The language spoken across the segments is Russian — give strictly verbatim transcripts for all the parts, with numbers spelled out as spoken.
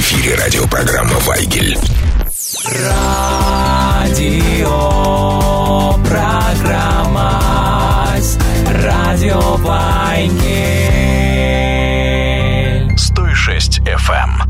эфире радиопрограмма «Вайгель». Радио, программа, радио «Вайгель». сто шесть эф эм.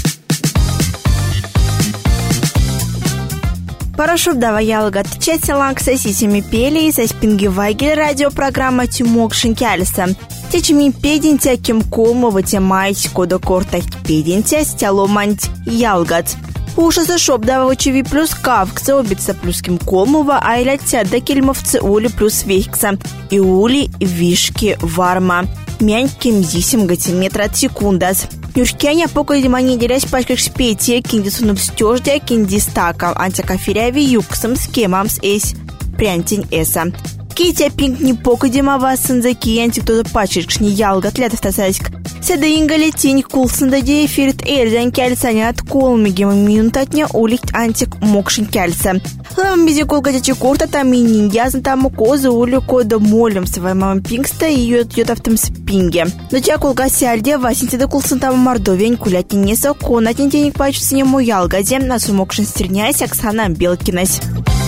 Парашют давай ялга отвечать лакса сисими пели со спинги «Вайгель» радиопрограмма «Тюмок Шинкяльса». Течеми пединтя кем колмова темайсь кода корта пединтя стяломанть ялгат. Ушаса шоп дававачеви плюс кавкса обица плюс кем колмова айлятя да кельмовцы ули плюс вейкса и ули вишки варма. Мянь кем зисим гатиметра от секундас. Юшкяня пока демани делясь пачках спетия киндисунув стёждя киндистака антикафиряви юксам схемамс эсь прянтень эса. Китя пинг не пока демава сынзаки антик-то пачках не ялгат летов тасаськ. Седа ингали тень кулсын да эфирит эльзан кяльсаня от колмигем минутатня уликт антик мокшин кяльса. Лам бизи колгатячи корта там и ниндязан там козы улю кода молем своей мамам пингста и йод йод автом спинге. Но тя колга сяльде васинти да кулсын там мордовень кулять не соко на тень денег пачется нему ялгаде на сумокшин стернясь Оксана Белкинась.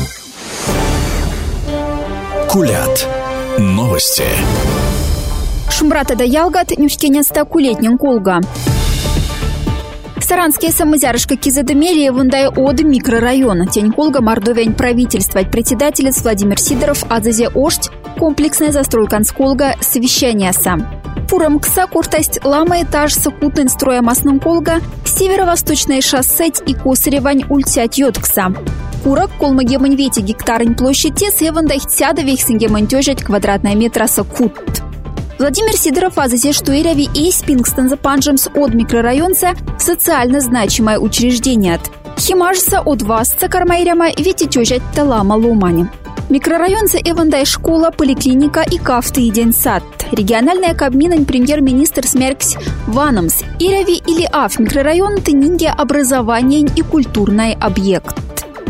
Кулят. Новости. Шумбрата да ялгат нюшкеня стакулетнен колга. Саранские самозярышка кизадемелия вундай од микрорайона. Тень колга мордовень правительствовать председателец Владимир Сидоров азазе ошт комплексная застройка колга совещания сам. Пурам кса куртасть лама этаж сокутен строя масным колга северо-восточное шоссе и косаревань ультять йоткса. Пурак колмагемань вети гектарень площади севандах сяда вейхсингемань тёжать квадратная метра сокут. Владимир Сидоров азазе штуэрави и спингстон запанжемс от микрорайонца социально значимое учреждение. Химажса от васца кармайряма вети тёжать талама ломани. Микрорайонца эвандай школа, поликлиника и кафты и детсад. Региональная кабминань премьер-министр смеркс ванамс. Ирави или аф микрорайон тынинге образование и культурный объект.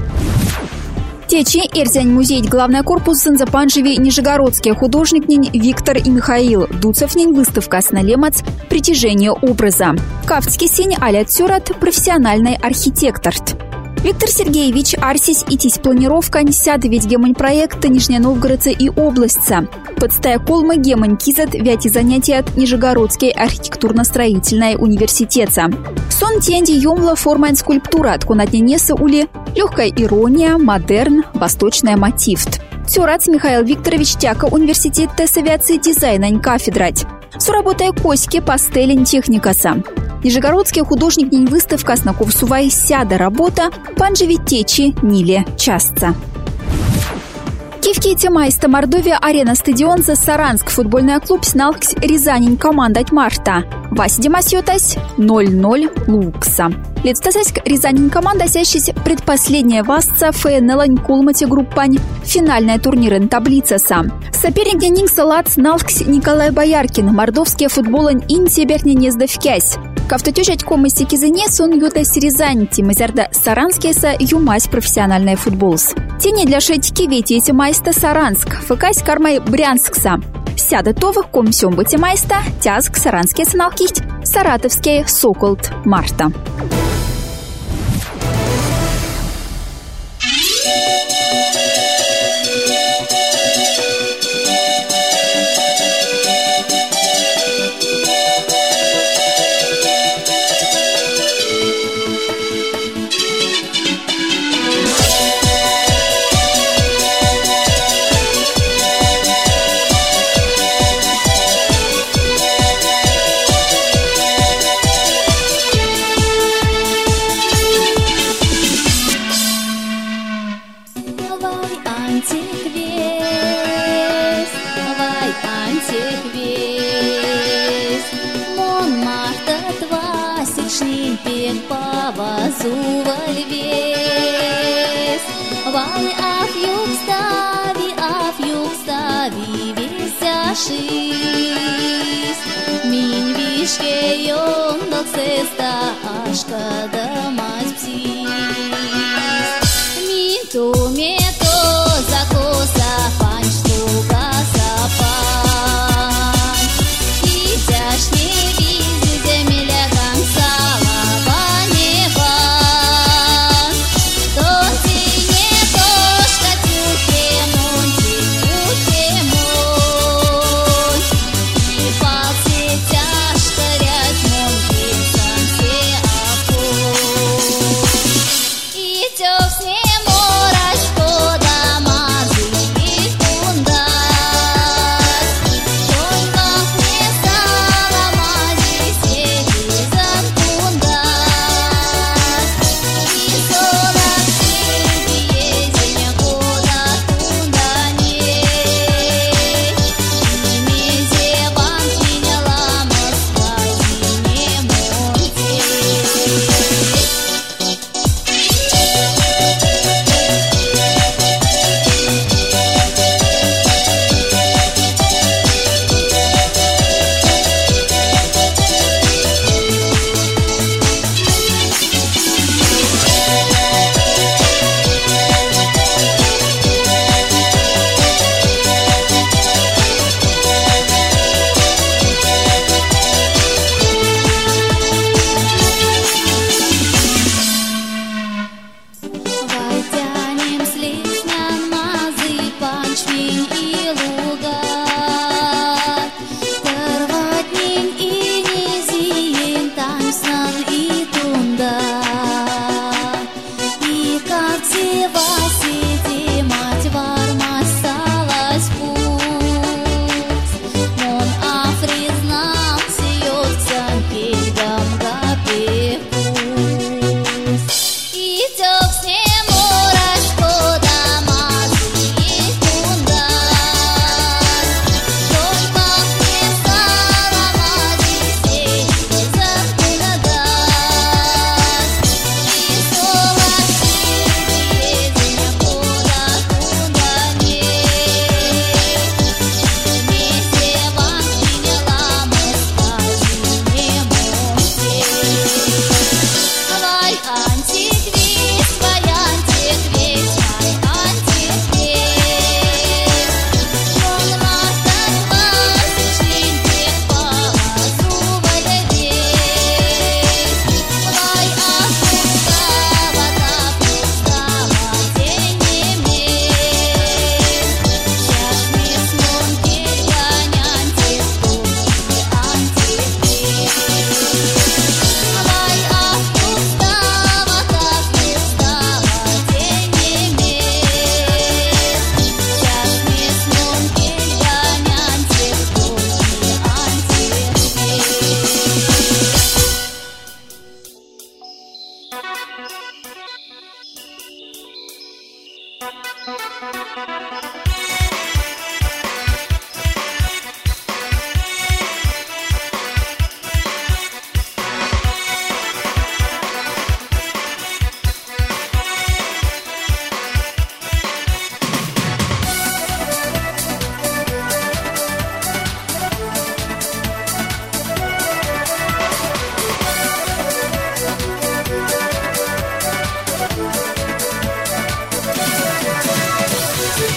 Течи Эрзянь музей главный корпус Санзапанжеви нижегородские художник нинь Виктор и Михаил Дуцев нинь выставка «Сналемац. Притяжение образа». Кафтский сень аля цюрат профессиональный архитектор. Виктор Сергеевич Арсис и тись планировка сяда ведь гемань проекта Нижняя Новгородца и областца. Подстая колма гемань кизат вяти занятия от Нижегородской архитектурно-строительной университета. Сон тенди юмла формайн скульптура от кунатненеса ули легкая ирония, модерн, восточная мотивт. Цюрац Михаил Викторович тяка университет тес авиации дизайна кафедрать. Суработая коське пастелень техникаса. Нижегородский художник нинь выставка снаков сувай сяда работа панжеви течи ниле частца. Кивки темайста Мордовия арена стадион за Саранск футбольный клуб сналкс Рязанин командать марта. Вася Демасьотась ноль ноль Лукса. Летстасаськ Рязанин команда сящись предпоследняя васца ФНЛ Кулмати группань финальная турнирен таблица сам. Соперник денинг салат сналкс Николай Бояркин мордовские футболен интеберни нездавкясь. Кавтотёжать комысти кизыне сон ютась Рязань тимазярда Саранскеса юмась профессиональный футболс. Тени для шетики вети эти майста Саранск, фыкась кармай Брянскса. Сяда товых комсём быти майста, тязк Саранские сналкихть, Саратовские Соколт Марта. Вай аф юг стави, аф юг стави, весяшись. Минь вишке йондал сеста, ашка да мать птиц. Минь ту мето закоса, пань штука сапан. И тяжнее визи земля гансала, пане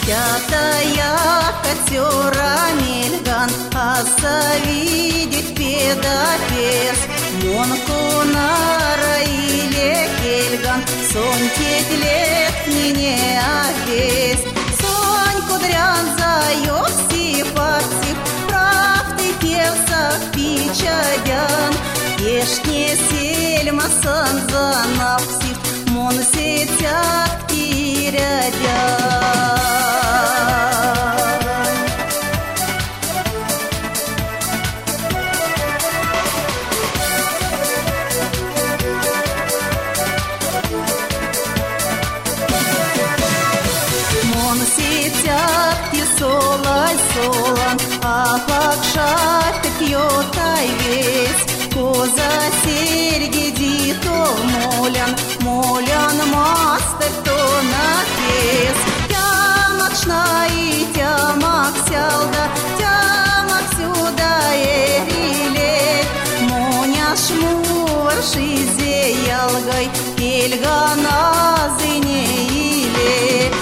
Пятая котера мельган, аса видеть педапес. Монку нараиле кельган, сон тетлет не опесь. Сонь кудрян заёк сипатив, правды певсах пичадян. Ешне сельма санзанапсив, мон сетят кирядян. Солай солан, а пакшат пьётай весь. Коза серьги дито молян, молян мастер то напес. Тямак шнай, тямак сялда, тямак сюда эрилет. Моня шмур шизе ялгай, кельгана зынеиле.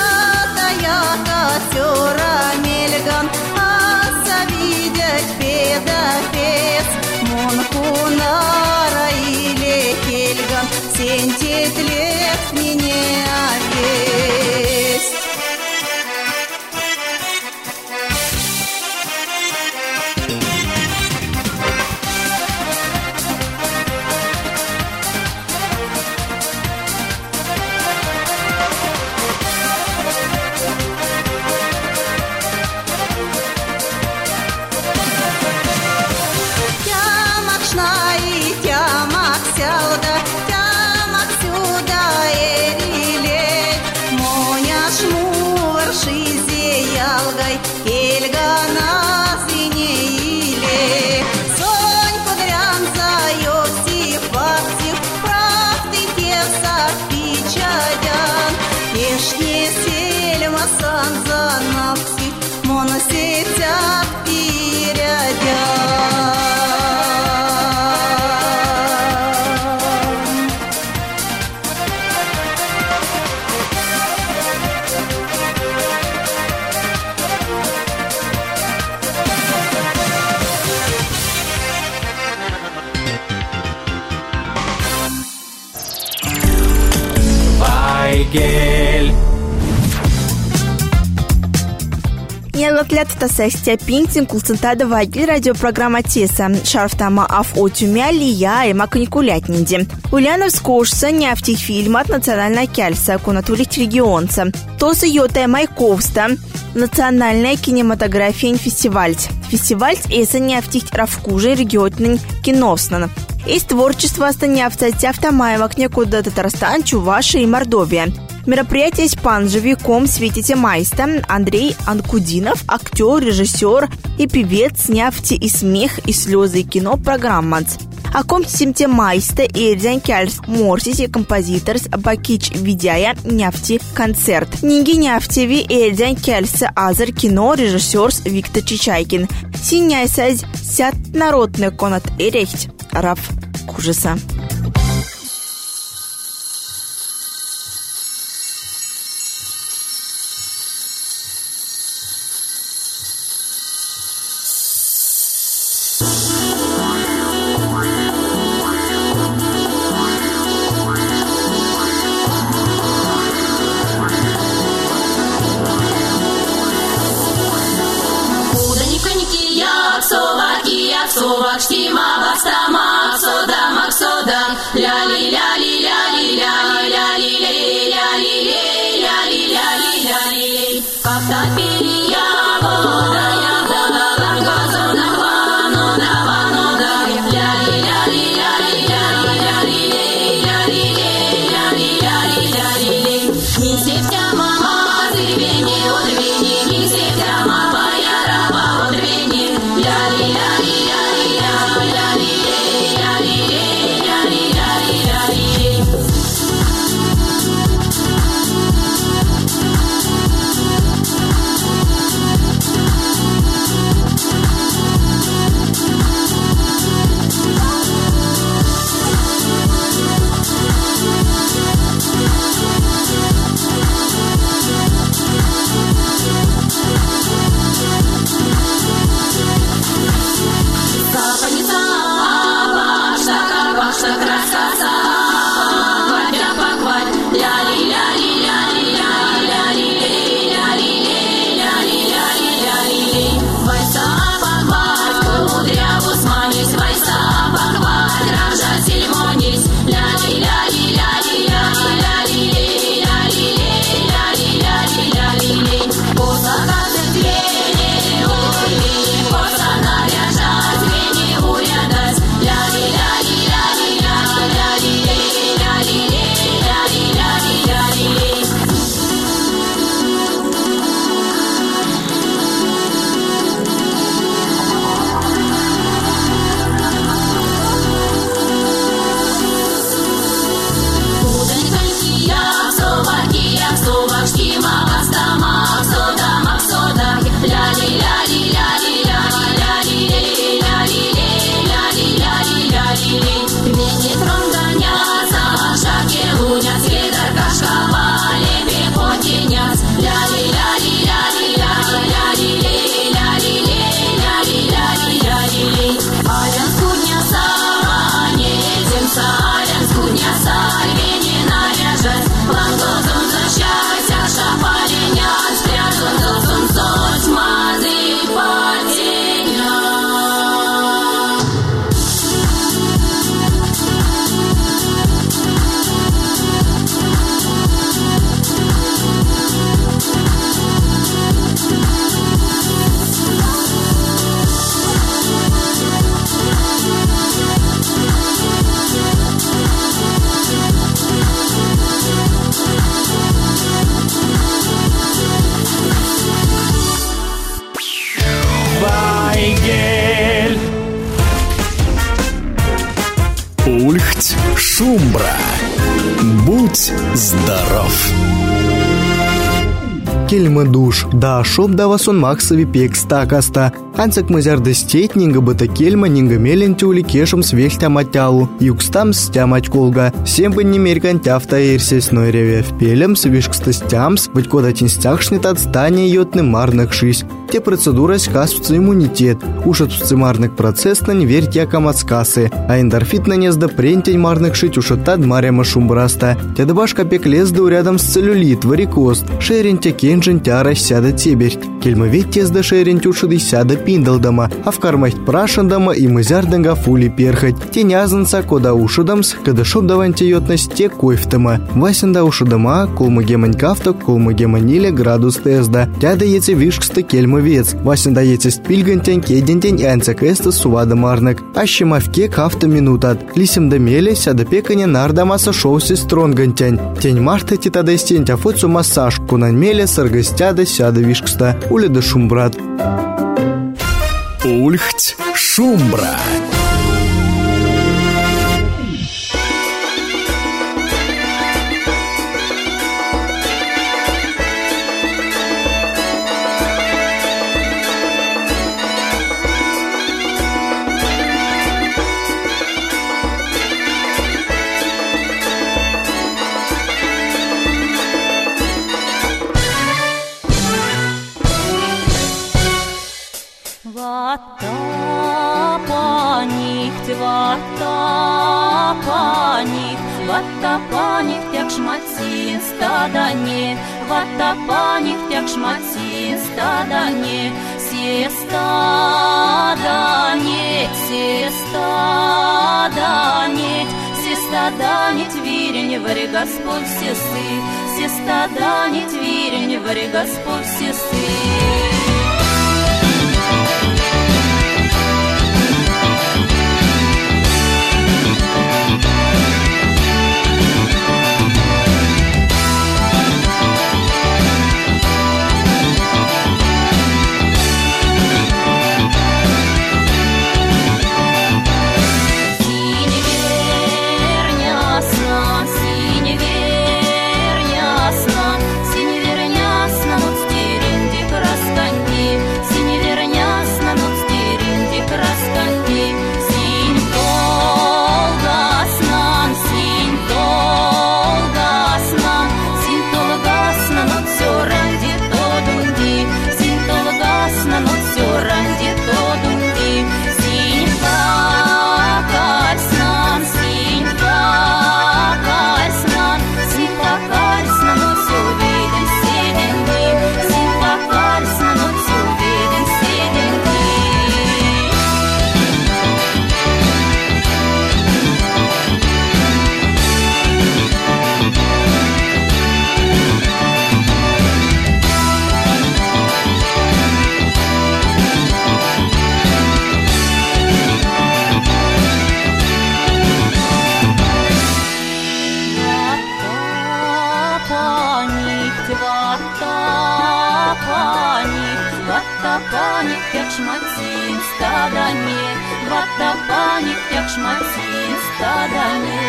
Котера мельган, аса видеть педапец. Монку нараиле кельган, сентит лет мне опесть. Сетят кирядян. Вайгель. Нелатлят тасестя пинтин кулцентада вайгель радиопрограмма Теса. Шарфтама аф отюмя лия и маканикулятнинди. Ульяновск кошса нефтих фильм от национальной кельса конатулить регионца. Тоса йота майковста. Национальная кинематография фестиваль. Фестиваль эса нефтих равкужи регионный киноснан. Из творчества останявца Тяфтамаева кнекуда Татарстан, Чувашия и Мордовия. Мероприятие с панжевиком Светите Майста Андрей Анкудинов, актер, режиссер и певец «Нефти и смех и слезы» кино программа. А ком Симте Майста и Эрдян Кяльс Морсис и композиторс Бакич Видяя «Нефти» концерт. Ниги «Нефтеви» и Эрдян Кяльс Азер кино режиссерс Виктор Чичайкин. Синяй саз сят народный конат эрехт Раф Кужеса. Словакия, Словак, Штима, Бастама, Максода, Максода. ля-ли-ли. Ветром гоняться, шаги лунят, свитер кашковали, пехотинец. Ля-ли-ля-ли-ля-ли-ля-ля-ли-ли, ля-ли-ли, ля-ли-ля-ли, ля-ли-ли. Ален скудня санетим, сален скудня сальвини наряжать. Лангозом защайся, шапаленят, спрятал дозом соть мазы потеня. Вайгель. Ульхть Шумбра. Будь здоров. Кельма душ, да шоп да васон максови пек стакаста. Анцак мазяр дестеть нинга быта кельма нинга мелен тюли кешем свехтя матялу. Юкстам стямать колга. Всем бы не меркан тяфта ирсес, но реве в пелем свишкста стямс, быть кода тинстяхшнет отстание йотны марных шись. Те процедура скасвца иммунитет. Уж от марных процесс на неверь якам отскасы. А эндорфит на незда прентень марных шить уж от тад маряма шумбраста. Те дабашка пек лезду рядом с целлюлит, варикоз. Шерин те кенжен тяра сяда теберть. Кельма ведь тезда шерин тюшады сяда пиндалдама. А в кармахт прашандама и мызярданга фули перхать. Те нязанца кода ушудамс, когда шоп даванте йотность те койфтама. Васенда ушудама, колма гемань кафта, колма геманиля градус тезда. Тяда еце вишкста кельма вец. Васен даете спильгантень, кедентень и анцакеста сувада марнак. А щемавке кафта минутат. Лисим да меле, сяда пеканя нардамаса шоуси стронгантень. Тень марта титада стень тяфоцу массаж. Кунан меле саргастяда сяда вишкста. Уля да шумбрат. Ульхть Шумбра. Ваттапаних тяк шматсин стадане, ваттапаних тяк шматсин стадане, сестаданет, сестаданет, сестаданет вирень варе Господь сесы, сестаданет вирень варе Господь сесы. Ваттапаних як шматсин стадане, ваттапаних як шматсин стадане.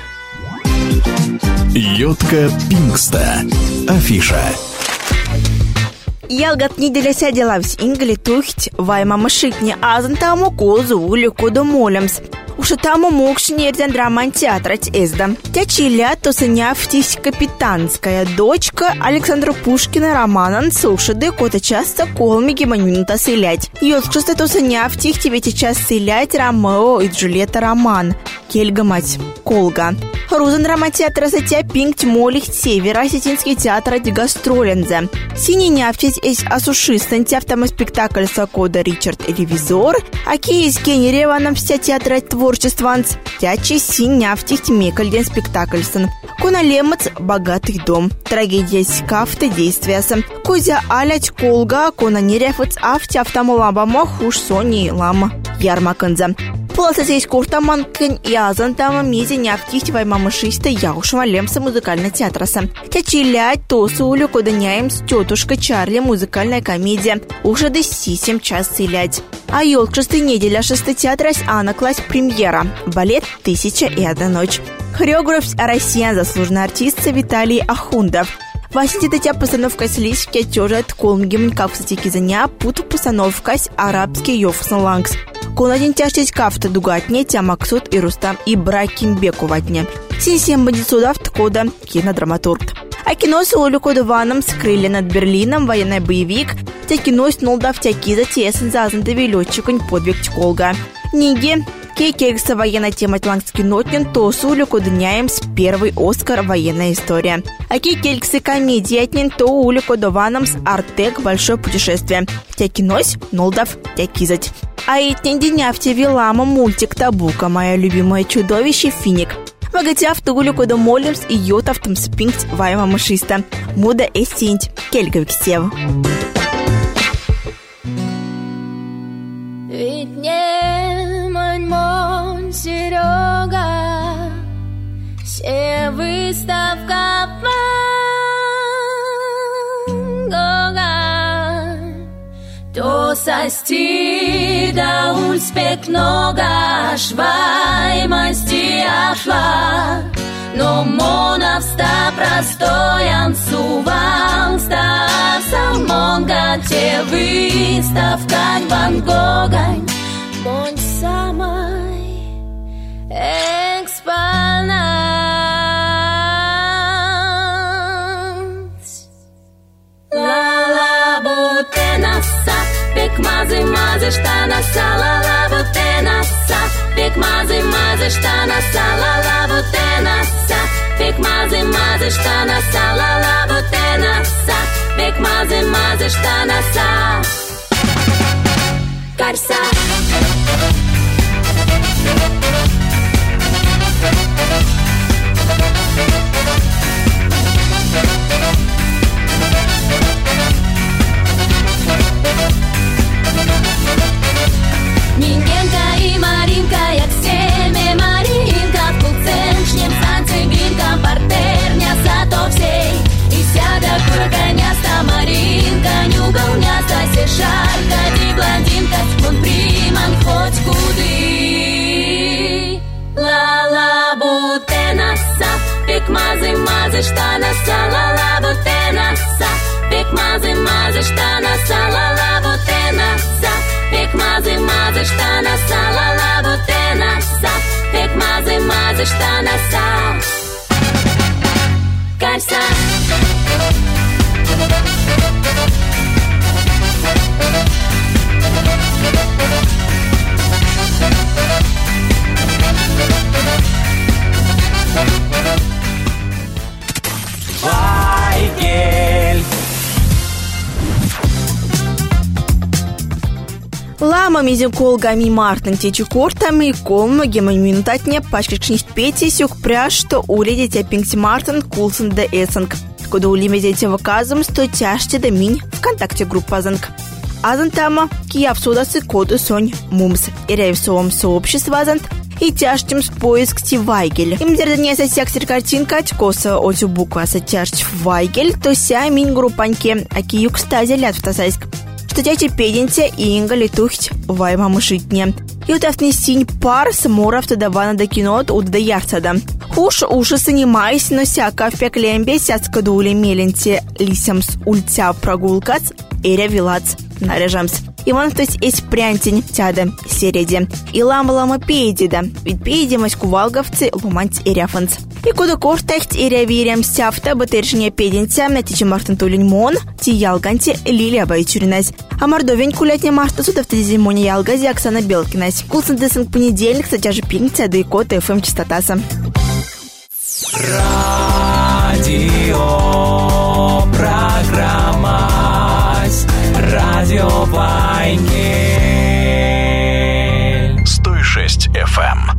Йодка Пингста. Афиша. Ялгат неделя сядялавсь ингли тухть, вайма машитни азан таму колзу улю куда молемс. Уж таму мокш нерзен драман театрать эзда. Тячиля то саняфтись капитанская дочка Александра Пушкина романан сушады кота часто колми геманюнта сылять. Ёскшесты то саняфтих тебе сейчас сылять Ромео и Джульетта роман. Кельга мать, колга. Рузен драма театра затя пинкт молих севера осетинский театр ради гастролензе. Синий няфтись эс асушистен тяфтама спектакль сакода Ричард Ревизор, а кейс кени реваном вся театра творчестванц. Тячи синь няфтись мекальден спектакльсон. Кона лемац богатый дом. Трагедия скафта действияса. Кузя алять колга, кона нерефац афтя автама ламбама хуш сони лама ярмаканза. Полосатейс куртаманкин язан тама мизи няфтись ваймама шиста яушма лемса музыкальный театраса. Тячилять тосу улю коданяем с тетушка Чарли музыкальная комедия. Уже до сисем час силять. А ёлкшесты неделя шеста театрас Анна класс премьера. Балет «Тысяча и одна ночь». Хореограф россиян заслуженный артист Виталий Ахундов. Васити дитя постановка слизки тёжет колмгим кавсатики заня путу постановка арабский йофсан лангс. Конадин тяжтесь кафта дугатне тя Максут и Рустам и Бракимбеку ватне. Синсем бандитсудав ткода кинодраматург. А кино с улю кодованом скрыли над Берлином военный боевик. Тя кино с нолдав тяки за тесен зазандави летчиконь подвиг тьколга. Ниги Кейкекса военная тема тлангский нотнин, то сулю кодняем с первый Оскар военная история. А кейкексы комедии отнин, то улю кодованом с Артек большое путешествие. Тя кинось, нолдав, тя кизать. А этнин деняфте вилама мультик Табука, моя любимое чудовище Финик. Вагатяв тугулю кода молимс и йотав там спинкт вайма машиста. Муда эстинть, кельговик сев. Ведь не мон Серега, все выставка Ван Гога, то сости да ульспек нога, шваймасти ашла, но моновста простоян сувал, ста самонга те выставка Ван Гога, бонь самой экспонат. Ла-ла бутена сап, пек мазы мазы штана сала, ла бутена сап, пек мазы мазы штана сала, ла бутена сап, пек мазы мазы штана сала, ла бутена сап, пек мазы мазы штана сап. Карса. Мингенка и Маринка, як семя Маринка, в кулценшнем танце гринка, партерня зато всей. И сяда курганяста Маринка, нюгалняста сешарка, ди блондинка, он приман хоть куды. Ла-ла бутена сап, пек мазы мазы штана сала, ла бутена сап, пек мазы мазы штана сала, ла бутена сап, пек мазы мазы штана сала, ла бутена сап, пек мазы мазы штана сап. Карса. Вайгель. Лама мизим колгами мартын течу кортами колма геманюнтатне пачкачнись пети сюк пряж, что уледите пинкти мартын кулсын да эсанг. Куда улимедете ваказом, сто тяжте да минь ВКонтакте группа азанг. Азан тама кияв судасы коду сонь мумс. И рейвсовом сообщества азант. И тяжтем с поиск ти Вайгель. Им дердания со сектор картинка коса отю буква со тяжть Вайгель, то ся минь группаньке, аки юкстази лят в Тасайск. Что тяти педенте и инга летухть вайма мышитне. И утавтни синь пар самурав тадавана да кинот уд да ярцада. Хуш уши занимаясь, но сяка в пеклембе сяцкадуле меленте лисям с ульця прогулкац, эря вилац наряжамс. И вон то есть есть прянтень тяда середи. И лама-лама пейдида. Ведь пейдимась кувалговцы луманць эряфанц. И куда кортахт эря вирям стяфта батыршне пейдинця на тичи мартын тулень мон, ти ялганти лилия байчуринась. А мордовень кулятня марта судов ти зимоне ялгази Оксана Белкинась. Кулсын десен понедельник, кстати же пинкция, да и кот эф эм частотаса. Радио программа Радио Вайнгель сто шесть эф эм.